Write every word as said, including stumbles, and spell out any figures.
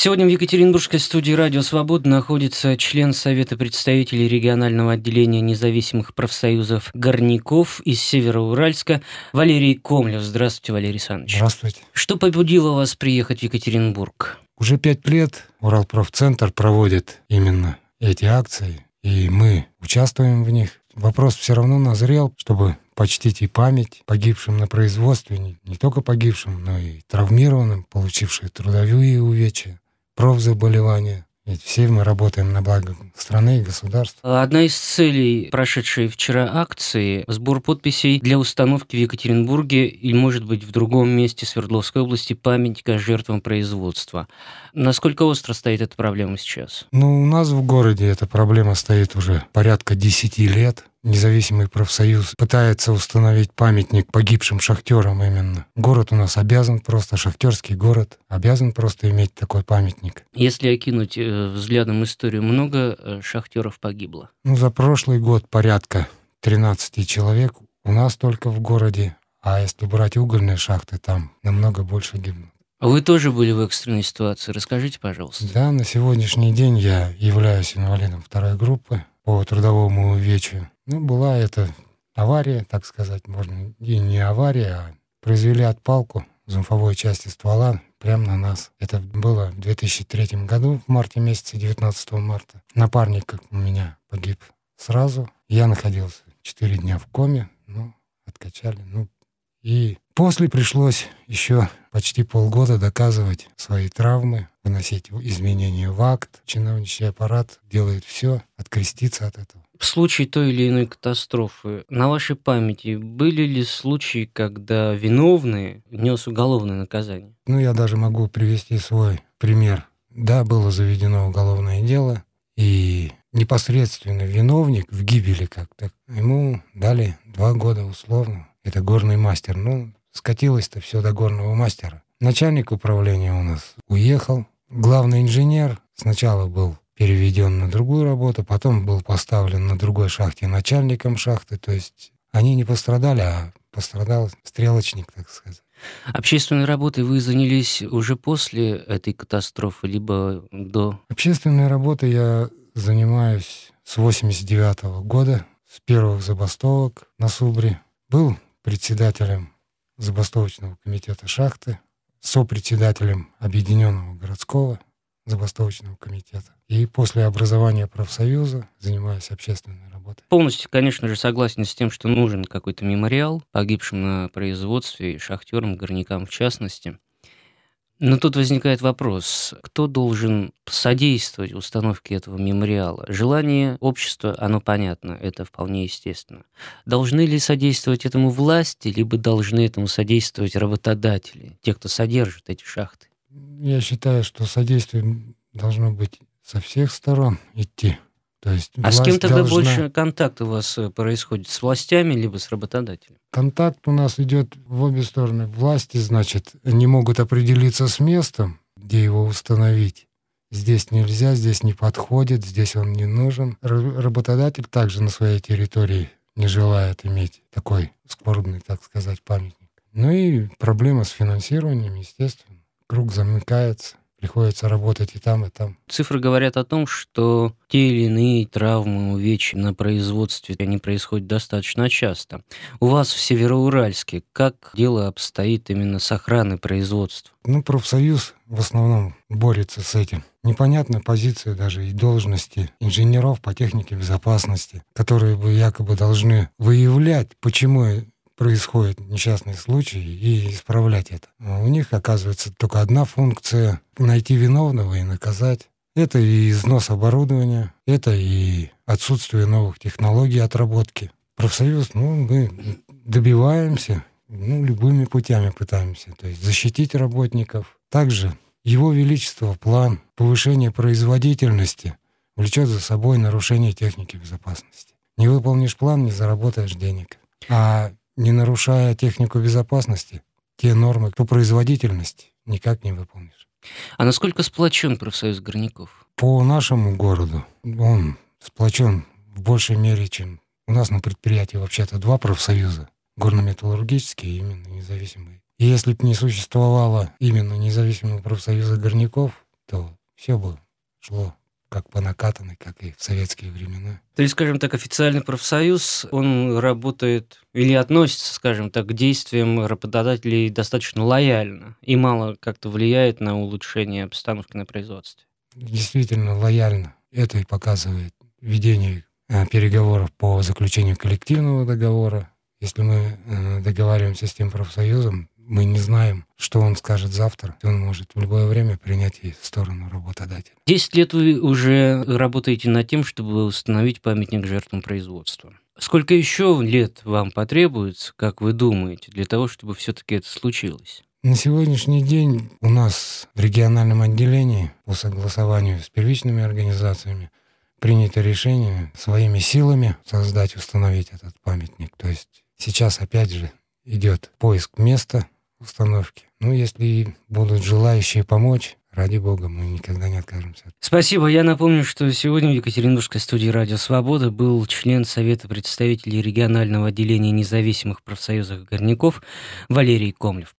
Сегодня в Екатеринбургской студии «Радио Свобода» находится член Совета представителей регионального отделения независимых профсоюзов горняков из Североуральска Валерий Комлев. Здравствуйте, Валерий Александрович. Здравствуйте. Что побудило вас приехать в Екатеринбург? Уже пять лет Уралпрофцентр проводит именно эти акции, и мы участвуем в них. Вопрос все равно назрел, чтобы почтить и память погибшим на производстве, не, не только погибшим, но и травмированным, получившим трудовые увечья, профзаболевания. Ведь все мы работаем на благо страны и государства. Одна из целей прошедшей вчера акции – сбор подписей для установки в Екатеринбурге или, может быть, в другом месте Свердловской области памятника жертвам производства. Насколько остро стоит эта проблема сейчас? Ну, у нас в городе эта проблема стоит уже порядка десяти лет. Независимый профсоюз пытается установить памятник погибшим шахтерам именно. Город у нас обязан просто, шахтерский город, обязан просто иметь такой памятник. Если окинуть э, взглядом историю, много э, шахтеров погибло? Ну, за прошлый год порядка тринадцать человек у нас только в городе, а если брать угольные шахты, там намного больше гибнут. Вы тоже были в экстренной ситуации, расскажите, пожалуйста. Да, на сегодняшний день я являюсь инвалидом второй группы по трудовому увечью. Ну, была это авария, так сказать, можно и не авария, а произвели отпалку зумфовой части ствола прямо на нас. Это было в две тысячи третьем году, в марте месяце, девятнадцатого марта. Напарник у меня погиб сразу. Я находился четыре дня в коме, ну, откачали, ну, и после пришлось еще почти полгода доказывать свои травмы, выносить изменения в акт. Чиновничий аппарат делает все, откреститься от этого. В случае той или иной катастрофы на вашей памяти были ли случаи, когда виновный нес уголовное наказание? Ну, я даже могу привести свой пример. Да, было заведено уголовное дело, и непосредственно виновник в гибели как-то, ему дали два года условно. Это горный мастер. Ну, скатилось-то все до горного мастера. Начальник управления у нас уехал. Главный инженер сначала был переведен на другую работу, потом был поставлен на другой шахте начальником шахты. То есть они не пострадали, а пострадал стрелочник, так сказать. Общественной работой вы занялись уже после этой катастрофы, либо до? Общественной работой я занимаюсь с восемьдесят девятого года, с первых забастовок на Субре. Был председателем забастовочного комитета шахты, сопредседателем Объединенного городского забастовочного комитета. И после образования профсоюза занимаюсь общественной работой. Полностью, конечно же, согласен с тем, что нужен какой-то мемориал погибшим на производстве, шахтерам, горнякам в частности. Но тут возникает вопрос, кто должен содействовать установке этого мемориала? Желание общества, оно понятно, это вполне естественно. Должны ли содействовать этому власти, либо должны этому содействовать работодатели, те, кто содержит эти шахты? Я считаю, что содействие должно быть со всех сторон идти. То есть а с кем тогда должна... больше контакт у вас происходит? С властями, либо с работодателем? Контакт у нас идет в обе стороны. Власти, значит, не могут определиться с местом, где его установить. Здесь нельзя, здесь не подходит, здесь он не нужен. Р- работодатель также на своей территории не желает иметь такой скорбный, так сказать, памятник. Ну и проблема с финансированием, естественно. Круг замыкается. Приходится работать и там, и там. Цифры говорят о том, что те или иные травмы, увечья на производстве, они происходят достаточно часто. У вас в Североуральске как дело обстоит именно с охраной производства? Ну, профсоюз в основном борется с этим. Непонятна позиция даже и должности инженеров по технике безопасности, которые бы якобы должны выявлять, почему происходят несчастные случаи и исправлять это. А у них, оказывается, только одна функция — найти виновного и наказать. Это и износ оборудования, это и отсутствие новых технологий отработки. Профсоюз, ну, мы добиваемся, ну, любыми путями пытаемся, то есть защитить работников. Также Его Величество план повышения производительности влечет за собой нарушение техники безопасности. Не выполнишь план — не заработаешь денег. А не нарушая технику безопасности, те нормы по производительности никак не выполнишь. А насколько сплочен профсоюз горняков? По нашему городу он сплочен в большей мере, чем у нас на предприятии вообще-то два профсоюза. Горно-металлургический и именно независимый. И если бы не существовало именно независимого профсоюза горняков, то все бы шло как по накатанной, как и в советские времена. То есть, скажем так, официальный профсоюз, он работает или относится, скажем так, к действиям работодателей достаточно лояльно и мало как-то влияет на улучшение обстановки на производстве? Действительно лояльно. Это и показывает ведение э, переговоров по заключению коллективного договора. Если мы э, договариваемся с тем профсоюзом, мы не знаем, что он скажет завтра. Он может в любое время принять и в сторону работодателя. Десять лет вы уже работаете над тем, чтобы установить памятник жертвам производства. Сколько еще лет вам потребуется, как вы думаете, для того, чтобы все-таки это случилось? На сегодняшний день у нас в региональном отделении по согласованию с первичными организациями принято решение своими силами создать, установить этот памятник. То есть сейчас опять же идет поиск места установки. Ну, если будут желающие помочь, ради бога, мы никогда не откажемся. Спасибо. Я напомню, что сегодня в Екатеринбургской студии «Радио Свобода» был член Совета представителей регионального отделения независимых профсоюзов горняков Валерий Комлев.